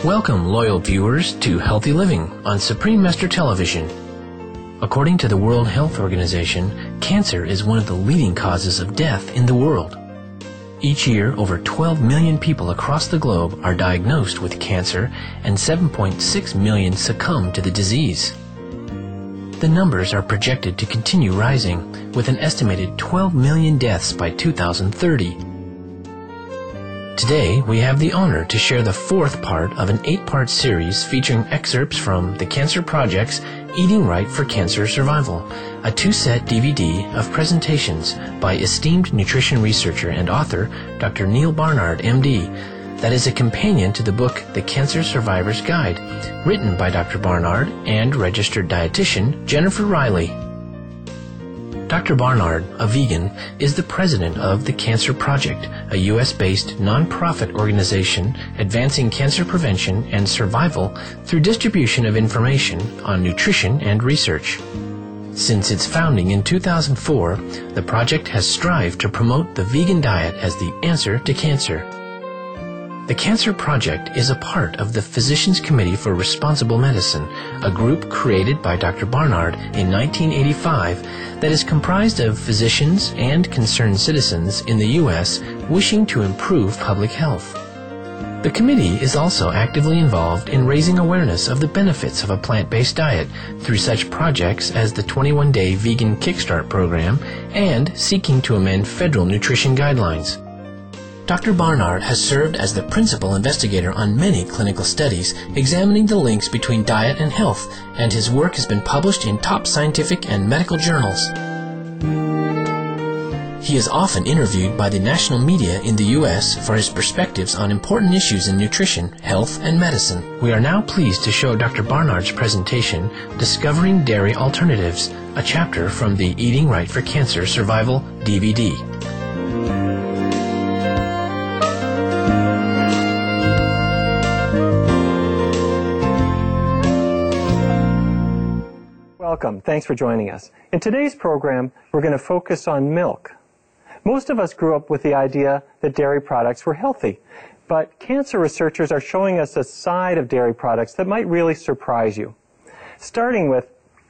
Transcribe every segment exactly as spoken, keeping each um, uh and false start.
Welcome, loyal viewers, to Healthy Living on Supreme Master Television. According to the World Health Organization, cancer is one of the leading causes of death in the world. Each year, over twelve million people across the globe are diagnosed with cancer, and seven point six million succumb to the disease. The numbers are projected to continue rising, with an estimated twelve million deaths by two thousand thirty. Today, we have the honor to share the fourth part of an eight-part series featuring excerpts from the Cancer Project's Eating Right for Cancer Survival, a two-set D V D of presentations by esteemed nutrition researcher and author Doctor Neal Barnard, M D, that is a companion to the book The Cancer Survivor's Guide, written by Doctor Barnard and registered dietitian Jennifer Riley. Doctor Barnard, a vegan, is the president of the Cancer Project, a U S-based nonprofit organization advancing cancer prevention and survival through distribution of information on nutrition and research. Since its founding in two thousand four, the project has strived to promote the vegan diet as the answer to cancer. The Cancer Project is a part of the Physicians Committee for Responsible Medicine, a group created by Doctor Barnard in nineteen eighty-five that is comprised of physicians and concerned citizens in the U S wishing to improve public health. The committee is also actively involved in raising awareness of the benefits of a plant-based diet through such projects as the twenty-one day Vegan Kickstart program and seeking to amend federal nutrition guidelines. Doctor Barnard has served as the principal investigator on many clinical studies examining the links between diet and health, and his work has been published in top scientific and medical journals. He is often interviewed by the national media in the U S for his perspectives on important issues in nutrition, health, and medicine. We are now pleased to show Doctor Barnard's presentation, Discovering Dairy Alternatives, a chapter from the Eating Right for Cancer Survival D V D. Welcome. Thanks for joining us. In today's program, we're going to focus on milk. Most of us grew up with the idea that dairy products were healthy, but cancer researchers are showing us a side of dairy products that might really surprise you. Starting with,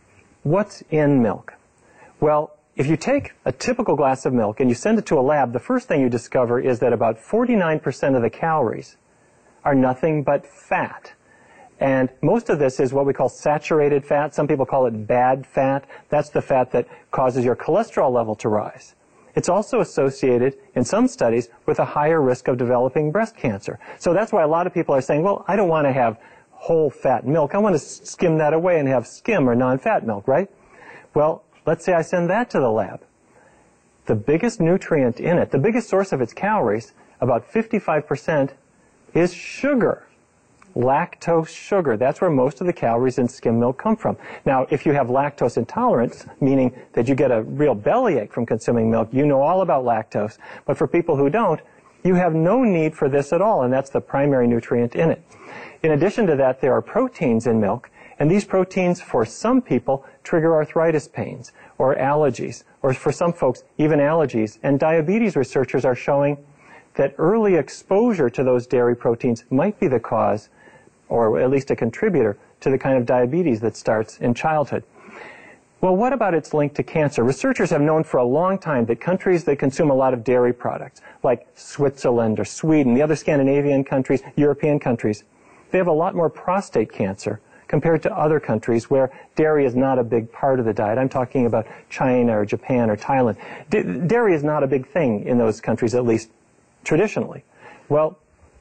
what's in milk? Well, if you take a typical glass of milk and you send it to a lab, the first thing you discover is that about forty-nine percent of the calories are nothing but fat. And most of this is what we call saturated fat. Some people call it bad fat. That's the fat that causes your cholesterol level to rise. It's also associated, in some studies, with a higher risk of developing breast cancer. So that's why a lot of people are saying, well, I don't want to have whole fat milk. I want to skim that away and have skim or non-fat milk, right? Well, let's say I send that to the lab. The biggest nutrient in it, the biggest source of its calories, about fifty-five percent, is sugar. Lactose sugar. That's where most of the calories in skim milk come from. Now, if you have lactose intolerance, meaning that you get a real bellyache from consuming milk, you know all about lactose. But for people who don't, you have no need for this at all, and that's the primary nutrient in it. In addition to that, there are proteins in milk, and these proteins, for some people, trigger arthritis pains or allergies, or for some folks, even allergies. And diabetes researchers are showing that early exposure to those dairy proteins might be the cause, or at least a contributor, to the kind of diabetes that starts in childhood. Well, what about its link to cancer? Researchers have known for a long time that countries that consume a lot of dairy products, like Switzerland or Sweden, the other Scandinavian countries, European countries, they have a lot more prostate cancer compared to other countries where dairy is not a big part of the diet. I'm talking about China or Japan or Thailand. D- dairy is not a big thing in those countries, at least traditionally. Well,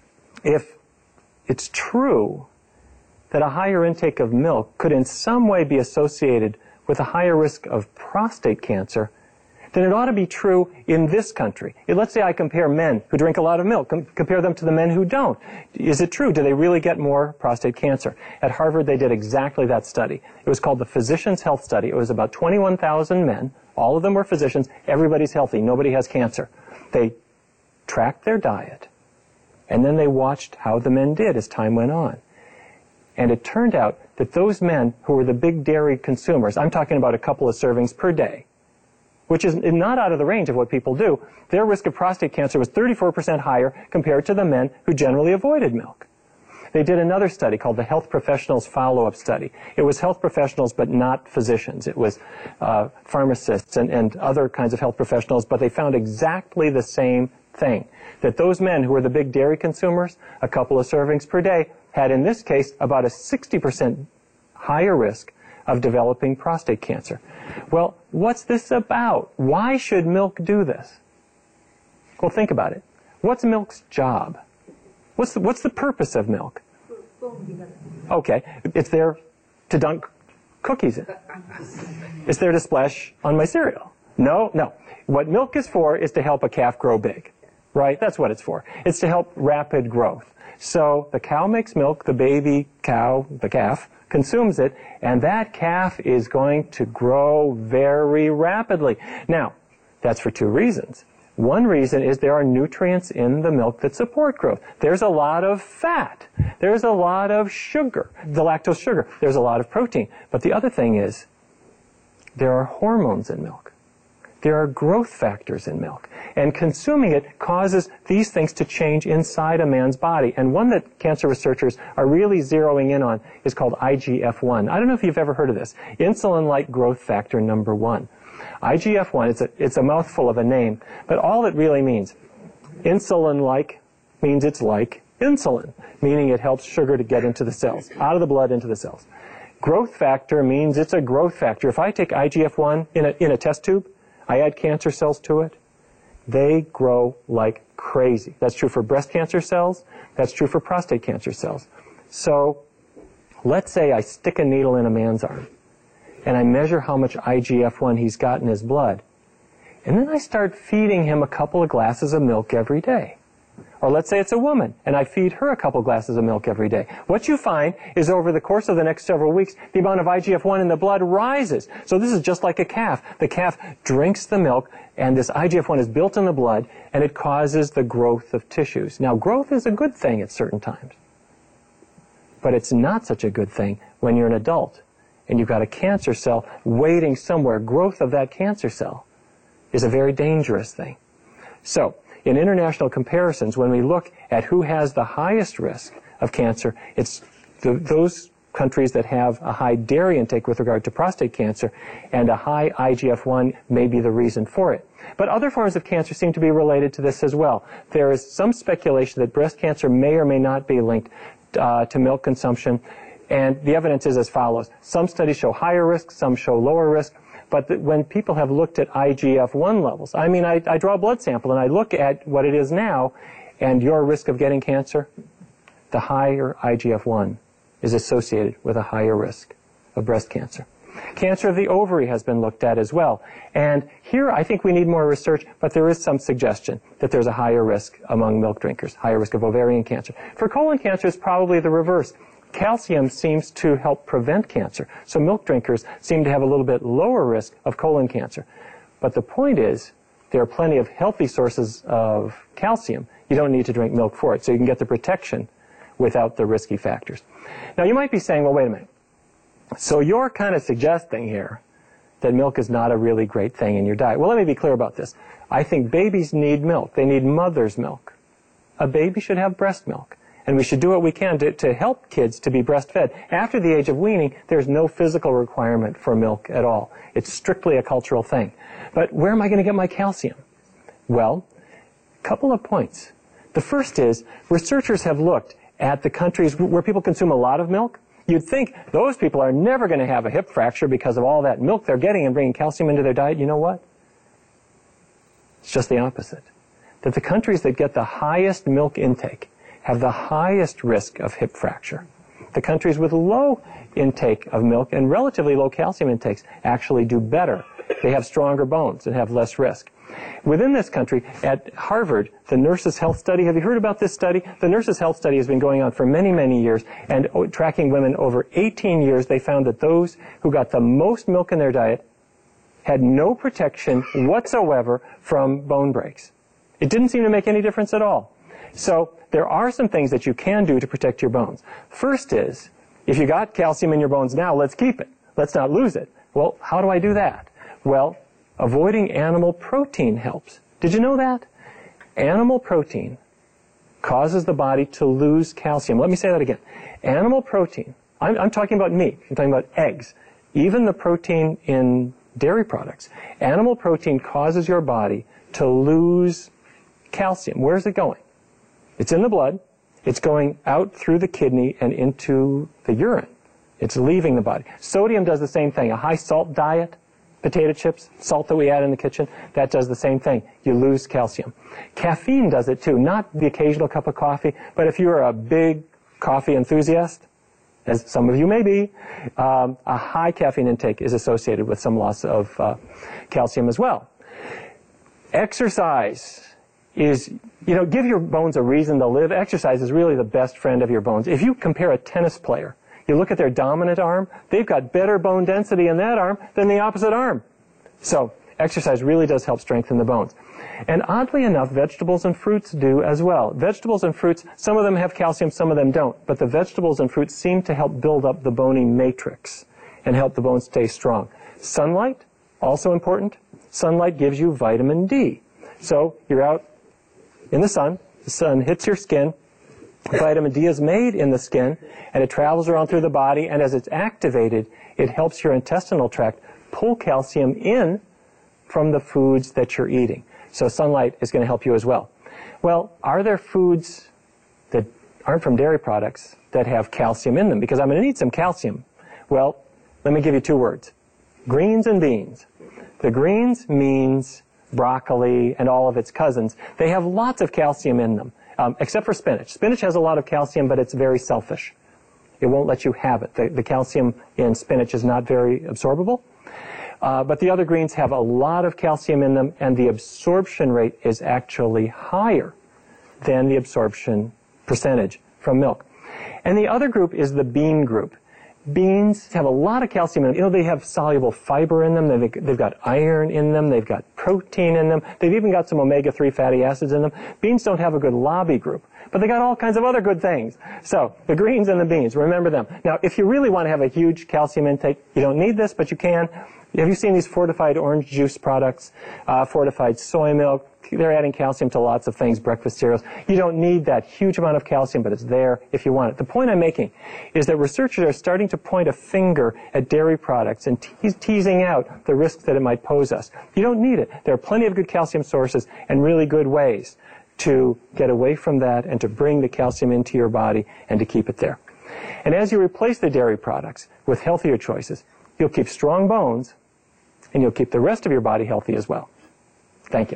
if it's true that a higher intake of milk could in some way be associated with a higher risk of prostate cancer, then it ought to be true in this country. Let's say I compare men who drink a lot of milk, com- compare them to the men who don't. Is it true? Do they really get more prostate cancer? At Harvard, they did exactly that study. It was called the Physicians' Health Study. It was about twenty-one thousand men. All of them were physicians. Everybody's healthy. Nobody has cancer. They tracked their diet, and then they watched how the men did as time went on. And it turned out that those men who were the big dairy consumers, I'm talking about a couple of servings per day, which is not out of the range of what people do, their risk of prostate cancer was thirty-four percent higher compared to the men who generally avoided milk. They did another study called the Health Professionals Follow-Up Study. It was health professionals, but not physicians. It was uh, pharmacists and, and other kinds of health professionals, but they found exactly the same thing, that those men who were the big dairy consumers, a couple of servings per day, had in this case about a sixty percent higher risk of developing prostate cancer. Well, what's this about? Why should milk do this? Well, think about it. What's milk's job? What's the, what's the purpose of milk? Okay, it's there to dunk cookies in. It's there to splash on my cereal. No, no. What milk is for is to help a calf grow big, right? That's what it's for. It's to help rapid growth. So the cow makes milk, the baby cow, the calf, consumes it, and that calf is going to grow very rapidly. Now, that's for two reasons. One reason is there are nutrients in the milk that support growth. There's a lot of fat. There's a lot of sugar, the lactose sugar. There's a lot of protein. But the other thing is there are hormones in milk. There are growth factors in milk. And consuming it causes these things to change inside a man's body. And one that cancer researchers are really zeroing in on is called I G F one. I don't know if you've ever heard of this. Insulin-like growth factor number one. I G F one, it's a, it's a mouthful of a name, but all it really means, insulin-like means it's like insulin, meaning it helps sugar to get into the cells, out of the blood into the cells. Growth factor means it's a growth factor. If I take I G F one in a, in a test tube, I add cancer cells to it, they grow like crazy. That's true for breast cancer cells. That's true for prostate cancer cells. So let's say I stick a needle in a man's arm, and I measure how much I G F one he's got in his blood. And then I start feeding him a couple of glasses of milk every day. Or let's say it's a woman, and I feed her a couple glasses of milk every day. What you find is over the course of the next several weeks, the amount of I G F one in the blood rises. So this is just like a calf. The calf drinks the milk, and this I G F one is built in the blood, and it causes the growth of tissues. Now, growth is a good thing at certain times. But it's not such a good thing when you're an adult, and you've got a cancer cell waiting somewhere. Growth of that cancer cell is a very dangerous thing. So, in international comparisons, when we look at who has the highest risk of cancer, it's the, those countries that have a high dairy intake with regard to prostate cancer, and a high I G F one may be the reason for it. But other forms of cancer seem to be related to this as well. There is some speculation that breast cancer may or may not be linked uh, to milk consumption, and the evidence is as follows. Some studies show higher risk, some show lower risk. But the, when people have looked at I G F one levels, I mean, I, I draw a blood sample and I look at what it is now, and your risk of getting cancer, the higher I G F one is associated with a higher risk of breast cancer. Cancer of the ovary has been looked at as well. And here I think we need more research, but there is some suggestion that there's a higher risk among milk drinkers, higher risk of ovarian cancer. For colon cancer, it's probably the reverse. Calcium seems to help prevent cancer. So milk drinkers seem to have a little bit lower risk of colon cancer. But the point is, there are plenty of healthy sources of calcium. You don't need to drink milk for it. So you can get the protection without the risky factors. Now you might be saying, well, wait a minute. So you're kind of suggesting here that milk is not a really great thing in your diet. Well, let me be clear about this. I think babies need milk. They need mother's milk. A baby should have breast milk. And we should do what we can to, to help kids to be breastfed. After the age of weaning, there's no physical requirement for milk at all. It's strictly a cultural thing. But where am I going to get my calcium? Well, a couple of points. The first is, researchers have looked at the countries where people consume a lot of milk. You'd think those people are never going to have a hip fracture because of all that milk they're getting and bringing calcium into their diet. You know what? It's just the opposite. That the countries that get the highest milk intake have the highest risk of hip fracture. The countries with low intake of milk and relatively low calcium intakes actually do better. They have stronger bones and have less risk. Within this country, at Harvard, the Nurses' Health Study, have you heard about this study? The Nurses' Health Study has been going on for many, many years, and tracking women over eighteen years, they found that those who got the most milk in their diet had no protection whatsoever from bone breaks. It didn't seem to make any difference at all. So there are some things that you can do to protect your bones. First is, if you got calcium in your bones now, let's keep it. Let's not lose it. Well, how do I do that? Well, avoiding animal protein helps. Did you know that? Animal protein causes the body to lose calcium. Let me say that again. Animal protein, I'm, I'm talking about meat, I'm talking about eggs, even the protein in dairy products. Animal protein causes your body to lose calcium. Where's it going? It's in the blood. It's going out through the kidney and into the urine. It's leaving the body. Sodium does the same thing. A high salt diet, potato chips, salt that we add in the kitchen, that does the same thing. You lose calcium. Caffeine does it too. Not the occasional cup of coffee, but if you're a big coffee enthusiast, as some of you may be, um, a high caffeine intake is associated with some loss of uh, calcium as well. Exercise is, you know, give your bones a reason to live. Exercise is really the best friend of your bones. If you compare a tennis player, you look at their dominant arm, they've got better bone density in that arm than the opposite arm. So exercise really does help strengthen the bones. And oddly enough, vegetables and fruits do as well. Vegetables and fruits, some of them have calcium, some of them don't. But the vegetables and fruits seem to help build up the bony matrix and help the bones stay strong. Sunlight, also important. Sunlight gives you vitamin D. So you're out in the sun, the sun hits your skin, vitamin D is made in the skin, and it travels around through the body, and as it's activated, it helps your intestinal tract pull calcium in from the foods that you're eating. So sunlight is going to help you as well. Well, are there foods that aren't from dairy products that have calcium in them? Because I'm going to need some calcium. Well, let me give you two words. Greens and beans. The greens means broccoli and all of its cousins. They have lots of calcium in them, um, except for spinach. Spinach has a lot of calcium, but it's very selfish. It won't let you have it. The, the calcium in spinach is not very absorbable. Uh, but the other greens have a lot of calcium in them, and the absorption rate is actually higher than the absorption percentage from milk. And the other group is the bean group. Beans have a lot of calcium in them. You know, they have soluble fiber in them. They've, they've got iron in them. They've got protein in them. They've even got some omega three fatty acids in them. Beans don't have a good lobby group, but they got all kinds of other good things. So the greens and the beans, remember them. Now, if you really want to have a huge calcium intake, you don't need this, but you can. Have you seen these fortified orange juice products, uh, fortified soy milk? They're adding calcium to lots of things, breakfast cereals. You don't need that huge amount of calcium, but it's there if you want it. The point I'm making is that researchers are starting to point a finger at dairy products and te- teasing out the risks that it might pose us. You don't need it. There are plenty of good calcium sources and really good ways to get away from that and to bring the calcium into your body and to keep it there. And as you replace the dairy products with healthier choices, you'll keep strong bones, and you'll keep the rest of your body healthy as well. Thank you.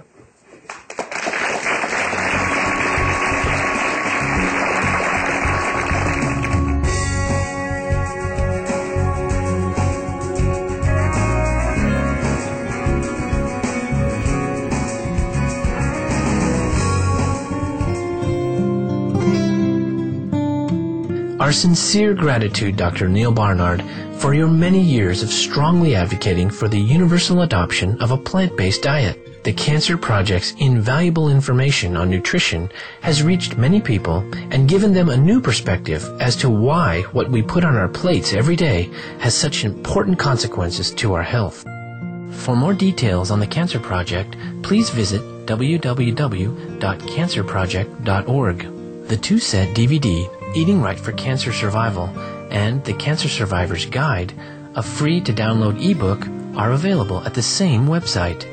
Our sincere gratitude, Doctor Neal Barnard, for your many years of strongly advocating for the universal adoption of a plant-based diet. The Cancer Project's invaluable information on nutrition has reached many people and given them a new perspective as to why what we put on our plates every day has such important consequences to our health. For more details on the Cancer Project, please visit w w w dot cancer project dot org. The two-set D V D, Eating Right for Cancer Survival, and The Cancer Survivor's Guide, a free-to-download ebook, are available at the same website.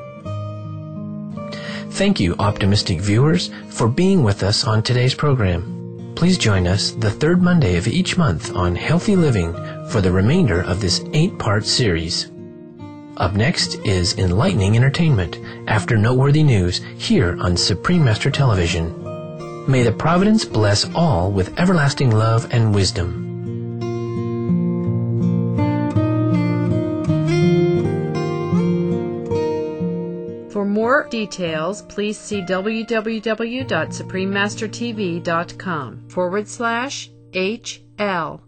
Thank you, optimistic viewers, for being with us on today's program. Please join us the third Monday of each month on Healthy Living for the remainder of this eight-part series. Up next is enlightening entertainment after noteworthy news here on Supreme Master Television. May the Providence bless all with everlasting love and wisdom. For more details, please see w w w dot supreme master t v dot com forward slash H L.